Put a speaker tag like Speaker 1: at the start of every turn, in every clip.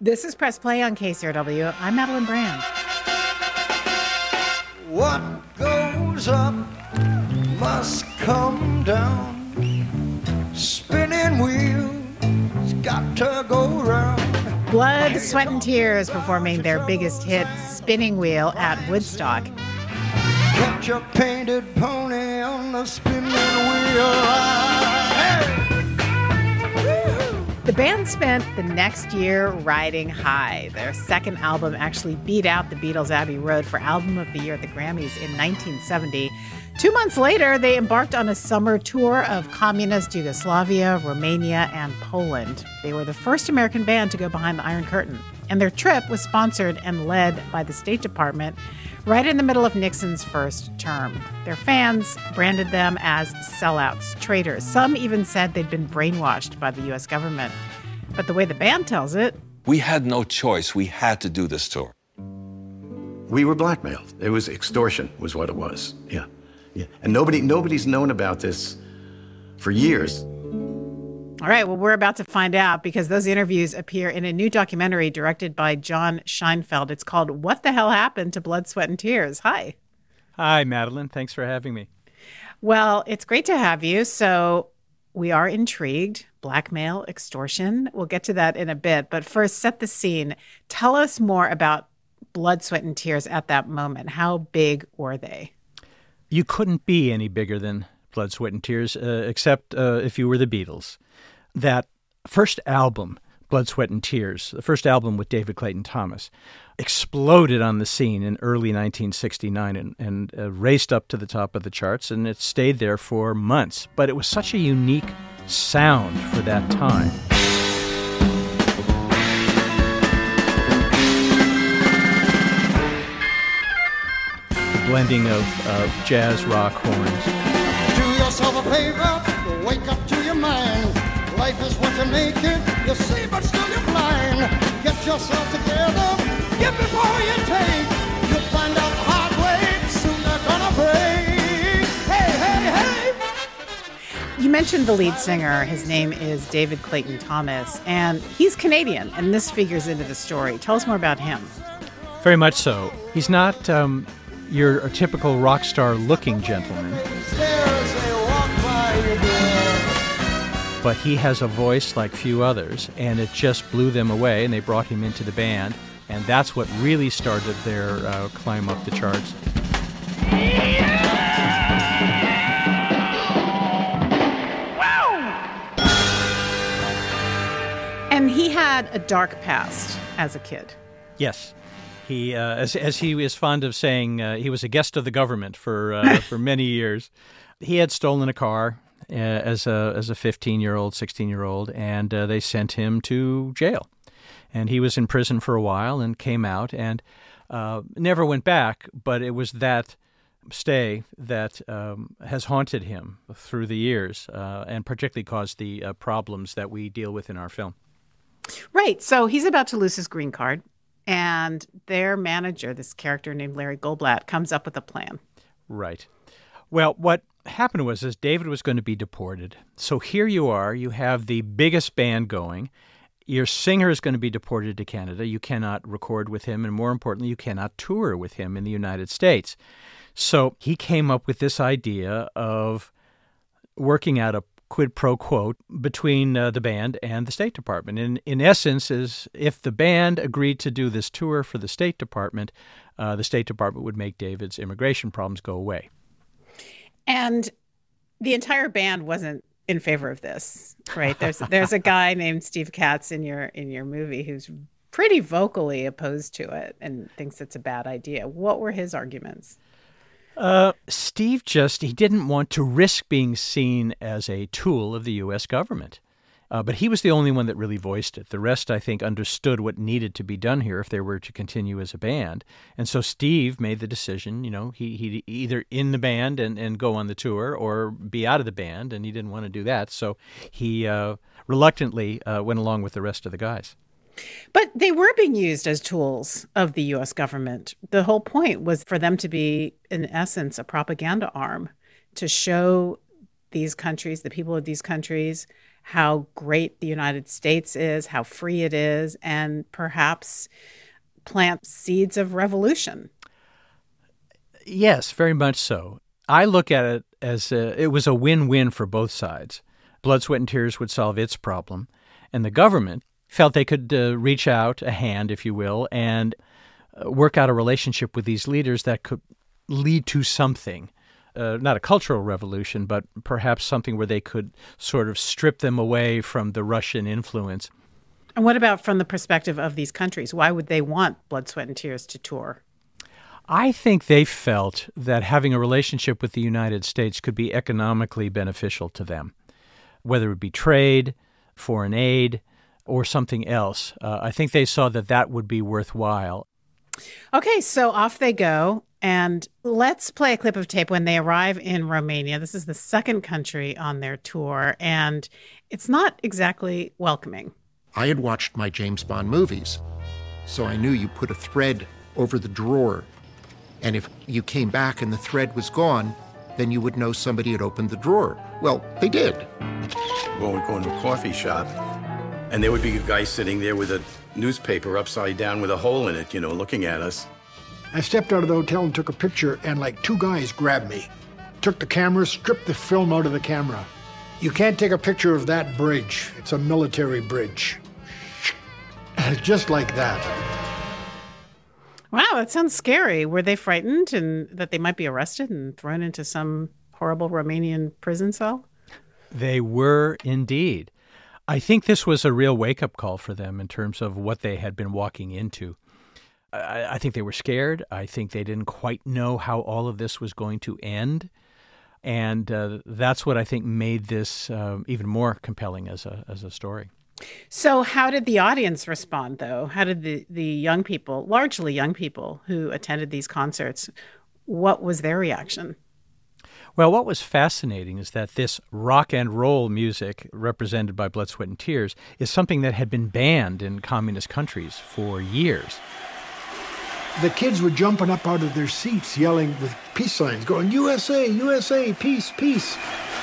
Speaker 1: This is Press Play on KCRW. I'm Madeline Brand.
Speaker 2: What goes up must come down. Spinning wheels got to go round.
Speaker 1: Blood, Sweat and Tears performing their biggest hit, Spinning Wheel, at Woodstock.
Speaker 2: Catch a painted pony on the spinning wheel.
Speaker 1: The band spent the next year riding high. Their second album actually beat out the Beatles' Abbey Road for Album of the Year at the Grammys in 1970. 2 months later, they embarked on a summer tour of communist Yugoslavia, Romania, and Poland. They were the first American band to go behind the Iron Curtain, and their trip was sponsored and led by the State Department right in the middle of Nixon's first term. Their fans branded them as sellouts, traitors. Some even said they'd been brainwashed by the U.S. government. But the way the band tells it,
Speaker 3: we had no choice. We had to do this tour.
Speaker 4: We were blackmailed. It was extortion, was what it was. Yeah. And nobody's known about this for years.
Speaker 1: All right, well, we're about to find out because those interviews appear in a new documentary directed by John Scheinfeld. It's called What the Hell Happened to Blood, Sweat and Tears? Hi.
Speaker 5: Hi, Madeline. Thanks for having me.
Speaker 1: Well, it's great to have you. So we are intrigued. Blackmail, extortion. We'll get to that in a bit. But first, set the scene. Tell us more about Blood, Sweat and Tears at that moment. How big were they?
Speaker 5: You couldn't be any bigger than Blood, Sweat and Tears, except if you were the Beatles. That first album, Blood, Sweat and Tears, the first album with David Clayton Thomas, exploded on the scene in early 1969 and raced up to the top of the charts, and it stayed there for months. But it was such a unique sound for that time. The blending of jazz, rock, horns.
Speaker 2: Do yourself a favor, wake up to your mind. Life is what you make it, you see, but still you're blind. Get yourself together, give before you take. You'll find out the hard way, soon they're gonna break. Hey, hey, hey!
Speaker 1: You mentioned the lead singer. His name is David Clayton Thomas, and he's Canadian, and this figures into the story. Tell us more about him.
Speaker 5: Very much so. He's not your typical rock star-looking gentleman. But he has a voice like few others, and it just blew them away, and they brought him into the band, and that's what really started their climb up the charts.
Speaker 1: And he had a dark past as a kid.
Speaker 5: Yes. He, as he is fond of saying, he was a guest of the government for many years. He had stolen a car as a 15-year-old, 16-year-old, and they sent him to jail. And he was in prison for a while and came out and never went back, but it was that stay that has haunted him through the years and particularly caused the problems that we deal with in our film.
Speaker 1: Right. So he's about to lose his green card, and their manager, this character named Larry Goldblatt, comes up with a plan.
Speaker 5: Right. Well, what happened was David was going to be deported. So here you are, you have the biggest band going. Your singer is going to be deported to Canada. You cannot record with him, and more importantly, you cannot tour with him in the United States. So he came up with this idea of working out a quid pro quo between the band and the State Department. In essence, is if the band agreed to do this tour for the State Department would make David's immigration problems go away.
Speaker 1: And the entire band wasn't in favor of this, right? There's a guy named Steve Katz in your movie who's pretty vocally opposed to it and thinks it's a bad idea. What were his arguments?
Speaker 5: Steve he didn't want to risk being seen as a tool of the U.S. government. But he was the only one that really voiced it. The rest, I think, understood what needed to be done here if they were to continue as a band. And so Steve made the decision, he'd either in the band and go on the tour or be out of the band, and he didn't want to do that. So he reluctantly went along with the rest of the guys.
Speaker 1: But they were being used as tools of the U.S. government. The whole point was for them to be, in essence, a propaganda arm to show these countries, the people of these countries, how great the United States is, how free it is, and perhaps plant seeds of revolution.
Speaker 5: Yes, very much so. I look at it as it was a win-win for both sides. Blood, Sweat, and Tears would solve its problem, and the government felt they could reach out a hand, if you will, and work out a relationship with these leaders that could lead to something. Not a cultural revolution, but perhaps something where they could sort of strip them away from the Russian influence.
Speaker 1: And what about from the perspective of these countries? Why would they want Blood, Sweat, and Tears to tour?
Speaker 5: I think they felt that having a relationship with the United States could be economically beneficial to them, whether it be trade, foreign aid, or something else. I think they saw that that would be worthwhile.
Speaker 1: Okay, so off they go. And let's play a clip of tape when they arrive in Romania. This is the second country on their tour, and it's not exactly welcoming.
Speaker 6: I had watched my James Bond movies, so I knew you put a thread over the drawer, and if you came back and the thread was gone, then you would know somebody had opened the drawer. Well, they did.
Speaker 4: Well, we'd go into a coffee shop, and there would be a guy sitting there with a newspaper upside down with a hole in it, looking at us.
Speaker 7: I stepped out of the hotel and took a picture, and like two guys grabbed me, took the camera, stripped the film out of the camera. You can't take a picture of that bridge. It's a military bridge. Just like that.
Speaker 1: Wow, that sounds scary. Were they frightened and that they might be arrested and thrown into some horrible Romanian prison cell?
Speaker 5: They were indeed. I think this was a real wake-up call for them in terms of what they had been walking into. I think they were scared. I think they didn't quite know how all of this was going to end. And that's what I think made this even more compelling as a story.
Speaker 1: So how did the audience respond, though? How did the young people, largely young people who attended these concerts, what was their reaction?
Speaker 5: Well, what was fascinating is that this rock and roll music represented by Blood, Sweat, and Tears is something that had been banned in communist countries for years.
Speaker 7: The kids were jumping up out of their seats, yelling with peace signs, going, USA, USA, peace, peace.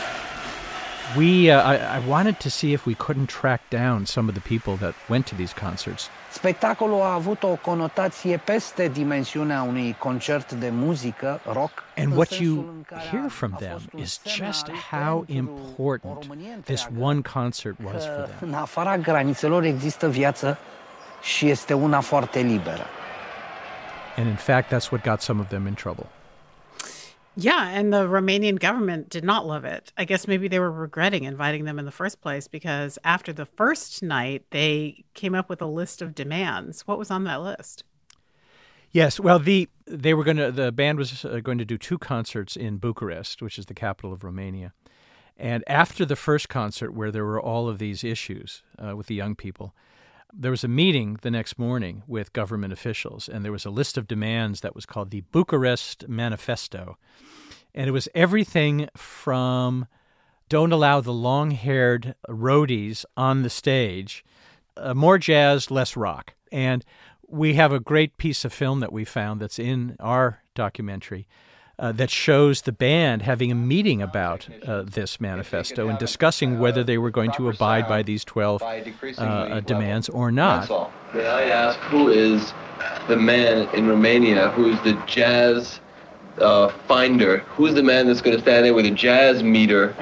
Speaker 5: I wanted to see if we couldn't track down some of the people that went to these concerts.
Speaker 8: Spectacolul a avut o conotație peste dimensiunea unui concert de muzică, rock.
Speaker 5: And what you hear from them is just how important this one concert was for them.
Speaker 8: În afara granițelor există viață și este una foarte liberă.
Speaker 5: And in fact, that's what got some of them in trouble.
Speaker 1: Yeah, and the Romanian government did not love it. I guess maybe they were regretting inviting them in the first place because after the first night, they came up with a list of demands. What was on that list?
Speaker 5: Yes, well, the band was going to do two concerts in Bucharest, which is the capital of Romania. And after the first concert, where there were all of these issues with the young people, there was a meeting the next morning with government officials, and there was a list of demands that was called the Bucharest Manifesto. And it was everything from don't allow the long-haired roadies on the stage, more jazz, less rock. And we have a great piece of film that we found that's in our documentary that shows the band having a meeting about this manifesto and discussing whether they were going to abide by these 12 demands or not.
Speaker 9: May I ask, who is the man in Romania who's the jazz finder? Who's the man that's going to stand there with a jazz meter?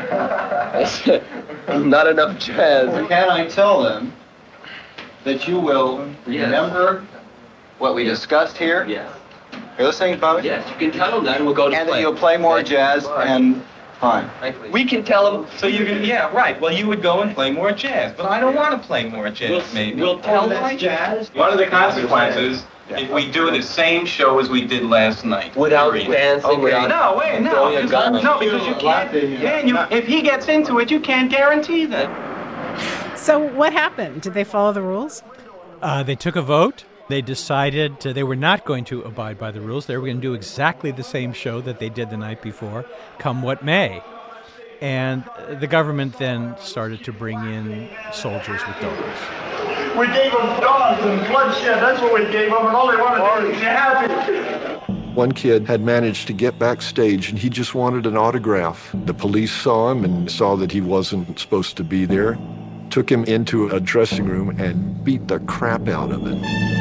Speaker 9: Not enough jazz.
Speaker 10: Can I tell them that you will remember what we discussed here?
Speaker 9: Yes.
Speaker 10: You're listening, Bobby?
Speaker 9: Yes, you can tell them that and we'll go to
Speaker 10: and
Speaker 9: play.
Speaker 10: And that you'll play more jazz and fine.
Speaker 9: We can tell them.
Speaker 11: So you can, yeah, right. Well, you would go and play more jazz, but I don't want to play more jazz, maybe.
Speaker 9: We'll tell them jazz.
Speaker 11: What are the consequences if we do the same show as we did last night?
Speaker 9: Without dancing,
Speaker 11: okay.
Speaker 9: without...
Speaker 11: No, wait, no. No, because you can't. If he gets into it, you can't guarantee that.
Speaker 1: So what happened? Did they follow the rules?
Speaker 5: They took a vote. They decided they were not going to abide by the rules. They were going to do exactly the same show that they did the night before, come what may. And the government then started to bring in soldiers with dogs.
Speaker 12: We gave them dogs and bloodshed. That's what we gave them, and all they wanted to do is be happy. One kid had managed to get backstage and he just wanted an autograph. The police saw him and saw that he wasn't supposed to be there, took him into a dressing room and beat the crap out of him.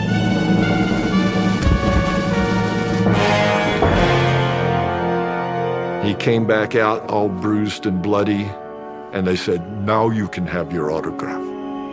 Speaker 12: He came back out all bruised and bloody, and they said, "Now you can have your autograph."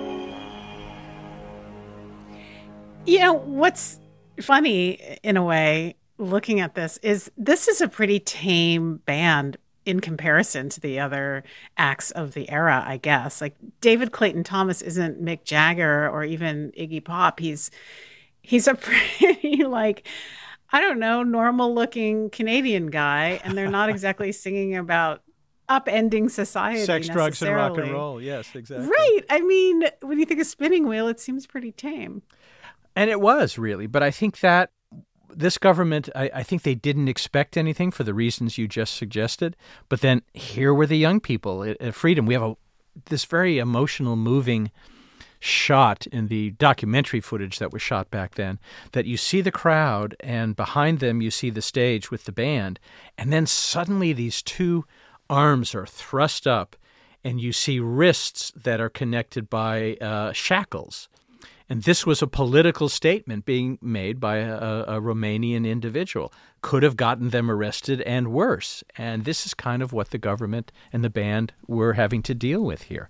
Speaker 1: You know, what's funny, in a way, looking at this is a pretty tame band in comparison to the other acts of the era, I guess. Like, David Clayton Thomas isn't Mick Jagger or even Iggy Pop. He's a pretty, like, I don't know, normal-looking Canadian guy, and they're not exactly singing about upending society.
Speaker 5: Sex, drugs, and rock and roll. Yes, exactly.
Speaker 1: Right. I mean, when you think of Spinning Wheel, it seems pretty tame.
Speaker 5: And it was, really. But I think that this government, I think they didn't expect anything for the reasons you just suggested. But then here were the young people at Freedom. We have this very emotional, moving shot in the documentary footage that was shot back then, that you see the crowd, and behind them you see the stage with the band. And then suddenly these two arms are thrust up, and you see wrists that are connected by shackles. And this was a political statement being made by a Romanian individual. Could have gotten them arrested and worse. And this is kind of what the government and the band were having to deal with here.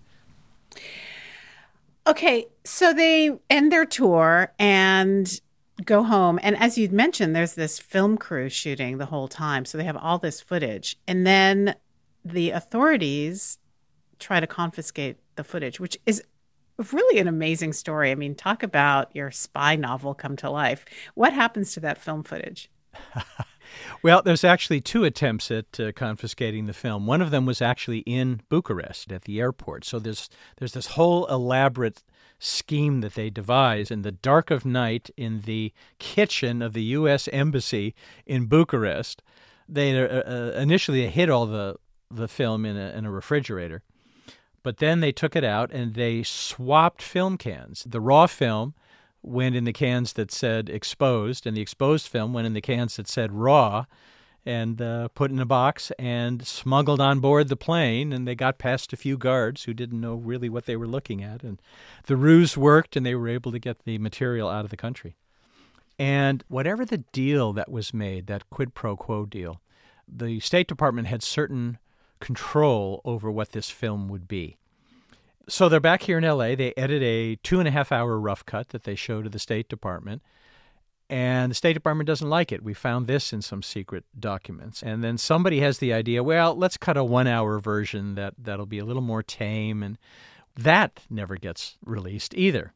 Speaker 1: Okay, so they end their tour and go home. And as you'd mentioned, there's this film crew shooting the whole time. So they have all this footage. And then the authorities try to confiscate the footage, which is really an amazing story. I mean, talk about your spy novel come to life. What happens to that film footage?
Speaker 5: Well, there's actually two attempts at confiscating the film. One of them was actually in Bucharest at the airport. So there's this whole elaborate scheme that they devised in the dark of night in the kitchen of the U.S. Embassy in Bucharest. They initially hid all the film in a refrigerator. But then they took it out and they swapped film cans. The raw film went in the cans that said exposed, and the exposed film went in the cans that said raw, and put in a box and smuggled on board the plane. And they got past a few guards who didn't know really what they were looking at. And the ruse worked, and they were able to get the material out of the country. And whatever the deal that was made, that quid pro quo deal, the State Department had certain control over what this film would be. So they're back here in L.A. They edit a 2.5-hour rough cut that they show to the State Department, and the State Department doesn't like it. We found this in some secret documents. And then somebody has the idea, well, let's cut a 1-hour version that'll be a little more tame, and that never gets released either.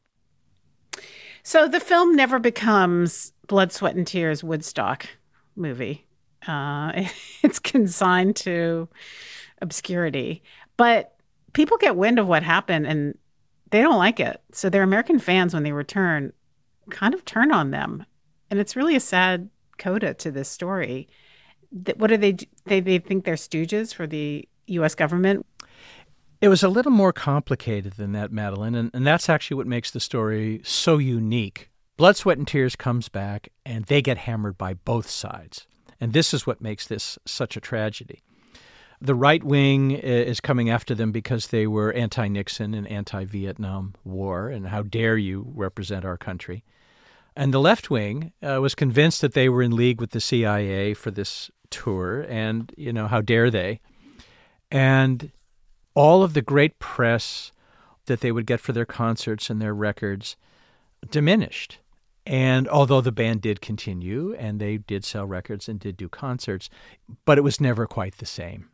Speaker 1: So the film never becomes Blood, Sweat, and Tears Woodstock movie. It's consigned to obscurity. But people get wind of what happened and they don't like it. So their American fans, when they return, kind of turn on them. And it's really a sad coda to this story. What do they do? They think they're stooges for the U.S. government?
Speaker 5: It was a little more complicated than that, Madeline, and that's actually what makes the story so unique. Blood, Sweat, and Tears comes back, and they get hammered by both sides. And this is what makes this such a tragedy. The right wing is coming after them because they were anti-Nixon and anti-Vietnam War, and how dare you represent our country. And the left wing was convinced that they were in league with the CIA for this tour, and, how dare they. And all of the great press that they would get for their concerts and their records diminished. And although the band did continue and they did sell records and did do concerts, but it was never quite the same.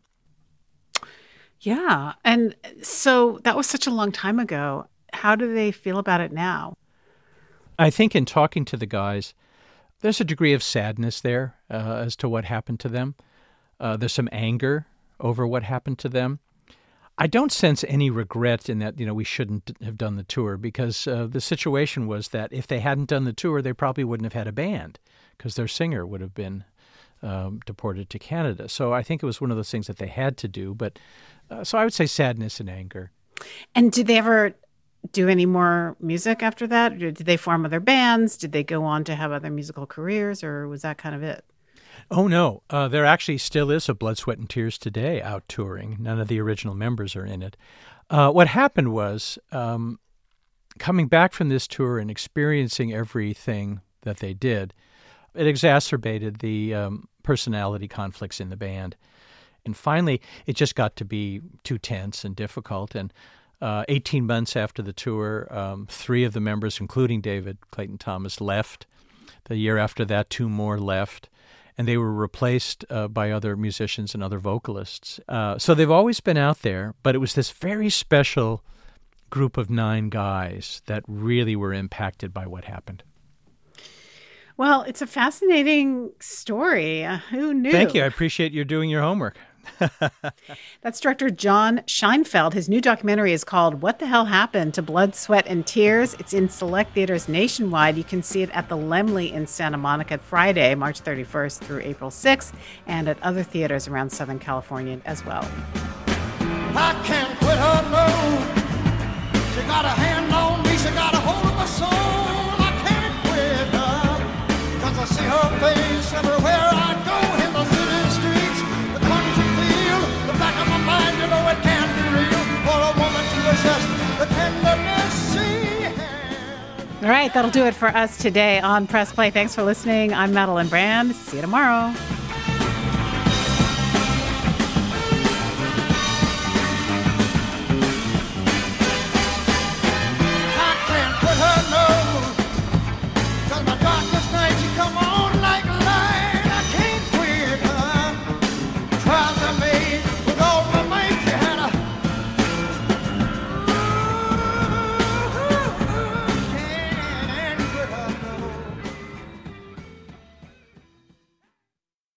Speaker 1: Yeah. And so that was such a long time ago. How do they feel about it now?
Speaker 5: I think in talking to the guys, there's a degree of sadness there as to what happened to them. There's some anger over what happened to them. I don't sense any regret in that, we shouldn't have done the tour, because the situation was that if they hadn't done the tour, they probably wouldn't have had a band because their singer would have been deported to Canada. So I think it was one of those things that they had to do. But so I would say sadness and anger.
Speaker 1: And did they ever do any more music after that? Or did they form other bands? Did they go on to have other musical careers, or was that kind of it?
Speaker 5: Oh, no. There actually still is a Blood, Sweat, and Tears today out touring. None of the original members are in it. What happened was, coming back from this tour and experiencing everything that they did, it exacerbated the personality conflicts in the band. And finally, it just got to be too tense and difficult. And 18 months after the tour, 3 of the members, including David Clayton Thomas, left. The year after that, 2 more left. And they were replaced by other musicians and other vocalists. So they've always been out there, but it was this very special group of 9 guys that really were impacted by what happened.
Speaker 1: Well, it's a fascinating story. Who knew?
Speaker 5: Thank you. I appreciate you doing your homework.
Speaker 1: That's director John Scheinfeld. His new documentary is called What the Hell Happened to Blood, Sweat, and Tears? It's in select theaters nationwide. You can see it at the Laemmle in Santa Monica Friday, March 31st through April 6th, and at other theaters around Southern California as well.
Speaker 2: I can't quit her, no. She got a hand on me, she got a hold of my soul. I can't quit her, 'cause I see her face everywhere I go in the city streets, the country field, the back of my mind, you know it can't be real for a woman to possess the tenderness she had.
Speaker 1: All right, that'll do it for us today on Press Play. Thanks for listening. I'm Madeline Brand. See you tomorrow.